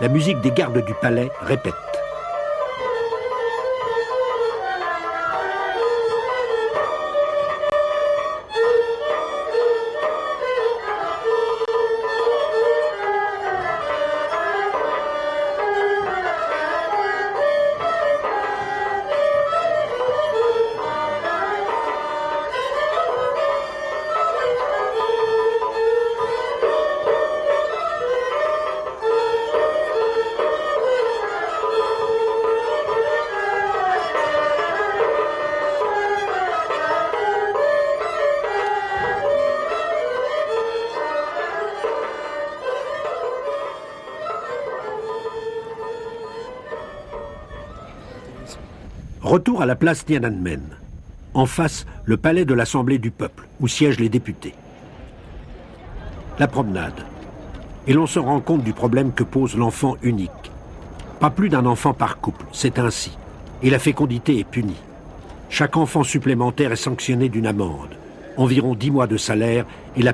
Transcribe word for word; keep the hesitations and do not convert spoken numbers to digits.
La musique des gardes du palais répète. Retour à la place Tiananmen. En face, le palais de l'Assemblée du peuple, où siègent les députés. La promenade. Et l'on se rend compte du problème que pose l'enfant unique. Pas plus d'un enfant par couple, c'est ainsi. Et la fécondité est punie. Chaque enfant supplémentaire est sanctionné d'une amende, environ dix mois de salaire et la